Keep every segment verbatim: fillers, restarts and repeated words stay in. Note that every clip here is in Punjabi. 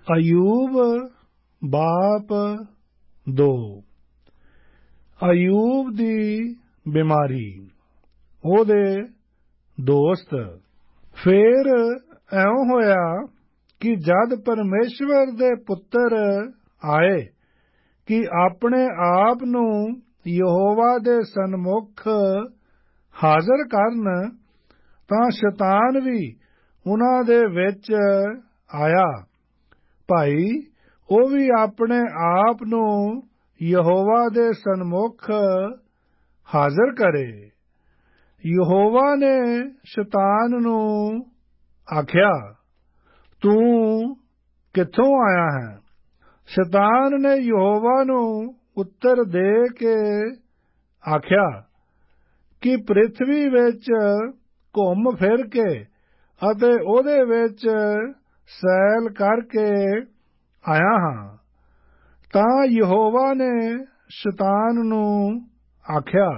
ਅਯੂਬ ਬਾਪ ਦੋ। ਅਯੂਬ ਦੀ ਬਿਮਾਰੀ, ਉਹਦੇ ਦੋਸਤ। ਫੇਰ ਇਉਂ ਹੋਇਆ ਕਿ ਜਦ ਪਰਮੇਸ਼ਵਰ ਦੇ ਪੁੱਤਰ ਆਏ ਕਿ ਆਪਣੇ ਆਪ ਨੂੰ ਯਹੋਵਾ ਦੇ ਸਨਮੁਖ ਹਾਜ਼ਰ ਕਰਨ, ਤਾਂ ਸ਼ੈਤਾਨ ਵੀ ਉਹਨਾਂ ਦੇ ਵਿੱਚ ਆਇਆ। ਭਾਈ ਉਹ ਵੀ ਆਪਣੇ ਆਪ ਨੂੰ ਯਹੋਵਾ ਦੇ ਸਨਮੁਖ ਹਾਜ਼ਰ ਕਰੇ। ਯਹੋਵਾ ਨੇ ਸ਼ੈਤਾਨ ਨੂੰ ਆਖਿਆ, ਤੂੰ ਕਿੱਥੋਂ ਆਇਆ ਹੈ? ਸ਼ੈਤਾਨ ਨੇ ਯਹੋਵਾ ਨੂੰ ਉੱਤਰ ਦੇ ਕੇ ਆਖਿਆ ਕਿ ਪ੍ਰਿਥਵੀ ਵਿੱਚ ਘੁੰਮ ਫਿਰ ਕੇ ਅਤੇ ਉਹਦੇ ਵਿੱਚ ਸੈਲ ਕਰਕੇ ਆਇਆ ਹਾਂ। ਤਾਂ ਯਹੋਵਾ ਨੇ ਸ਼ੈਤਾਨ ਨੂੰ ਆਖਿਆ,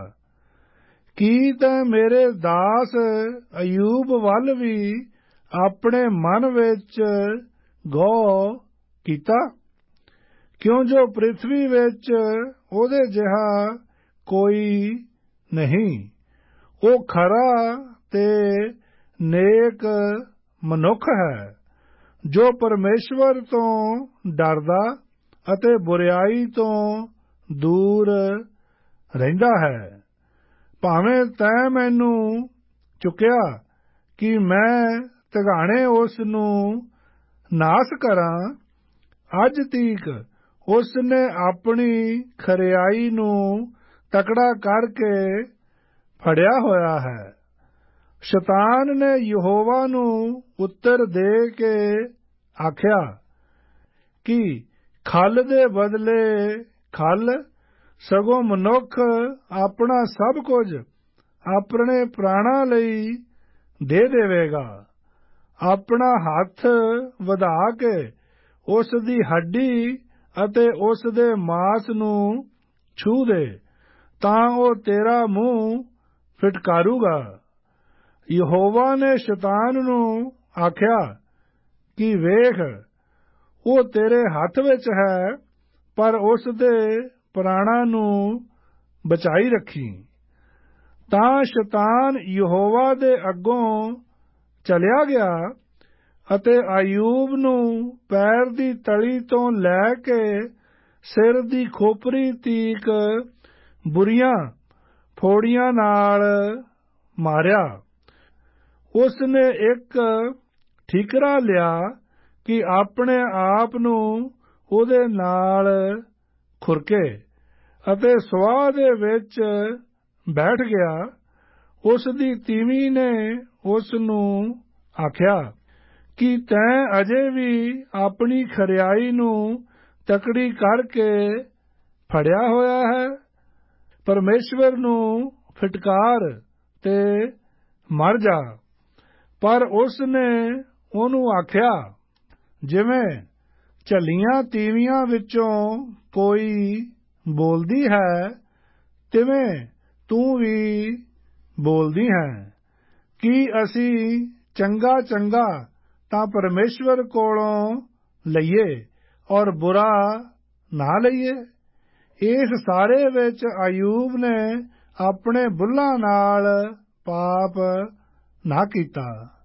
ਕੀ ਤੈਂ ਮੇਰੇ ਦਾਸ ਅਯੂਬ ਵੱਲ ਵੀ ਆਪਣੇ ਮਨ ਵਿੱਚ ਗੌਰ ਕੀਤਾ? ਕਿਉਂ ਜੋ ਪ੍ਰਿਥਵੀ ਵਿੱਚ ਉਹਦੇ ਜਿਹਾ ਕੋਈ ਨਹੀਂ। ਉਹ ਖਰਾ ਤੇ ਨੇਕ ਮਨੁੱਖ ਹੈ, ਜੋ ਪਰਮੇਸ਼ਵਰ ਤੋਂ ਡਰਦਾ ਅਤੇ ਬੁਰਿਆਈ ਤੋਂ ਦੂਰ ਰਹਿੰਦਾ ਹੈ। ਭਾਵੇਂ ਤੈਂ ਮੈਨੂੰ ਚੁੱਕਿਆ ਕਿ ਮੈਂ ਤਿਗਾਣੇ ਉਸ ਨੂੰ ਨਾਸ ਕਰਾਂ, ਅੱਜ ਤੀਕ ਉਸ ਨੇ ਆਪਣੀ ਖਰਿਆਈ ਨੂੰ ਤਕੜਾ ਕਰਕੇ ਫੜਿਆ ਹੋਇਆ ਹੈ। ਸ਼ੈਤਾਨ ਨੇ ਯਹੋਵਾ ਨੂੰ ਉੱਤਰ ਦੇ ਕੇ ਆਖਿਆ ਕਿ ਖਲ ਦੇ ਬਦਲੇ ਖਲ, ਸਗੋਂ ਮਨੁੱਖ ਆਪਣਾ ਸਭ ਕੁਝ ਆਪਣੇ ਪ੍ਰਾਣਾਂ ਲਈ ਦੇ ਦੇਵੇਗਾ। ਆਪਣਾ ਹੱਥ ਵਧਾ ਕੇ ਉਸ ਦੀ ਹੱਡੀ ਅਤੇ ਉਸ ਦੇ ਮਾਸ ਨੂੰ ਛੂਹ ਦੇ, ਤਾਂ ਉਹ ਤੇਰਾ ਮੂੰਹ ਫਿਟਕਾਰੂਗਾ। ਯਹੋਵਾ ਨੇ ਸ਼ੈਤਾਨ ਨੂੰ ਆਖਿਆ ਕਿ ਵੇਖ, ਉਹ ਤੇਰੇ ਹੱਥ ਵਿੱਚ ਹੈ, ਪਰ ਉਸ ਦੇ ਪ੍ਰਾਣਾਂ ਨੂੰ ਬਚਾਈ ਰੱਖੀ। ਤਾਂ ਸ਼ੈਤਾਨ ਯਹੋਵਾ ਦੇ ਅੱਗੋਂ ਚਲਿਆ ਗਿਆ ਅਤੇ ਅਯੂਬ ਨੂੰ ਪੈਰ ਦੀ ਤਲੀ ਤੋਂ ਲੈ ਕੇ ਸਿਰ ਦੀ ਖੋਪਰੀ ਤੀਕ ਬੁਰੀਆਂ ਫੋੜੀਆਂ ਨਾਲ ਮਾਰਿਆ। ਉਸ ਨੇ ਇੱਕ ਠੀਕਰਾ ਲਿਆ ਕਿ ਆਪਣੇ ਆਪ ਨੂੰ ਉਹਦੇ ਨਾਲ ਖੁਰਕੇ ਅਤੇ ਸੁਆਹ ਦੇ ਵਿੱਚ ਬੈਠ ਗਿਆ। ਉਸ ਦੀ ਤੀਵੀਂ ਨੇ ਉਸ ਨੂੰ ਆਖਿਆ ਕਿ ਤੈਂ ਅਜੇ ਵੀ ਆਪਣੀ ਖਰਿਆਈ ਨੂੰ ਤਕੜੀ ਕਰਕੇ ਫੜਿਆ ਹੋਇਆ ਹੈ। ਪਰਮੇਸ਼ਵਰ ਨੂੰ ਫਿਟਕਾਰ ਤੇ ਮਰ ਜਾ। ਪਰ ਉਸ ਨੇ ਉਹਨੂੰ ਆਖਿਆ, ਜਿਵੇਂ ਝੱਲੀਆਂ ਤੀਵੀਆਂ ਵਿੱਚੋਂ ਕੋਈ ਬੋਲਦੀ ਹੈ, ਤਿਵੇਂ ਤੂੰ ਵੀ ਬੋਲਦੀ ਹੈ। ਕੀ ਅਸੀਂ ਚੰਗਾ ਚੰਗਾ ਤਾਂ ਪਰਮੇਸ਼ਵਰ ਕੋਲੋਂ ਲਈਏ ਔਰ ਬੁਰਾ ਨਾ ਲਈਏ? ਇਸ ਸਾਰੇ ਵਿੱਚ ਅਯੂਬ ਨੇ ਆਪਣੇ ਬੁੱਲ੍ਹਾਂ ਨਾਲ ਪਾਪ ਨਾ ਕੀਤਾ।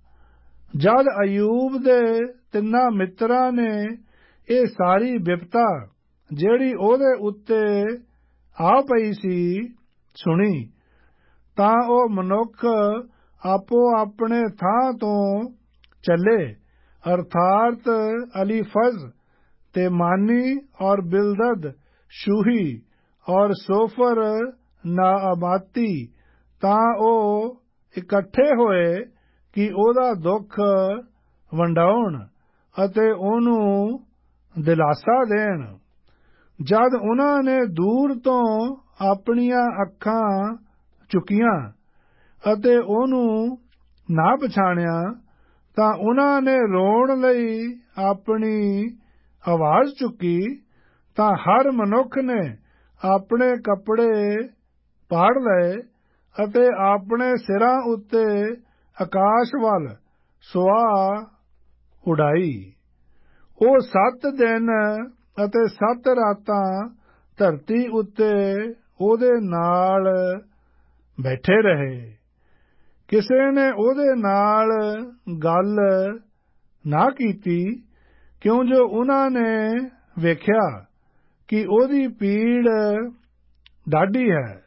ਜਦ ਅਯੂਬ ਦੇ ਤਿੰਨਾਂ ਮਿੱਤਰਾਂ ਨੇ ਇਹ ਸਾਰੀ ਬਿਪਤਾ ਜਿਹੜੀ ਉਹਦੇ ਉੱਤੇ ਆ ਪਈ ਸੀ ਸੁਣੀ, ਤਾਂ ਉਹ ਮਨੁੱਖ ਆਪੋ ਆਪਣੇ ਥਾਂ ਤੋਂ ਚੱਲੇ, ਅਰਥਾਤ ਅਲੀਫਜ਼ ਤੇਮਾਨੀ ਔਰ ਬਿਲਦਦ ਸ਼ੂਹੀ ਔਰ ਸੋਫਰ ਨਾਅਮਾਤੀ। ਤਾਂ ਉਹ ਇਕੱਠੇ ਹੋਏ ਕਿ ਉਹਦਾ ਦੁੱਖ ਵੰਡਾਉਣ ਅਤੇ ਉਹਨੂੰ ਦਿਲਾਸਾ ਦੇਣ। ਜਦ ਉਹਨਾਂ ਨੇ ਦੂਰ ਤੋਂ ਆਪਣੀਆਂ ਅੱਖਾਂ ਚੁੱਕੀਆਂ ਅਤੇ ਉਹਨੂੰ ਨਾ ਪਛਾਣਿਆ, ਤਾਂ ਉਹਨਾਂ ਨੇ ਰੋਣ ਲਈ ਆਪਣੀ ਆਵਾਜ਼ ਚੁੱਕੀ। ਤਾਂ ਹਰ ਮਨੁੱਖ ਨੇ ਆਪਣੇ ਕੱਪੜੇ ਪਾੜ ਲਏ ਅਤੇ ਆਪਣੇ ਸਿਰਾਂ ਉੱਤੇ ਆਕਾਸ਼ ਵੱਲ ਸੁਆਹ ਉਡਾਈ। ਉਹ ਸੱਤ ਦਿਨ ਅਤੇ ਸੱਤ ਰਾਤਾਂ ਧਰਤੀ ਉੱਤੇ ਉਹਦੇ ਨਾਲ ਬੈਠੇ ਰਹੇ। ਕਿਸੇ ਨੇ ਉਹਦੇ ਨਾਲ ਗੱਲ ਨਾ ਕੀਤੀ, ਕਿਉਂ ਜੋ ਉਹਨਾਂ ਨੇ ਵੇਖਿਆ ਕਿ ਉਹਦੀ ਪੀੜ ਡਾਢੀ ਹੈ।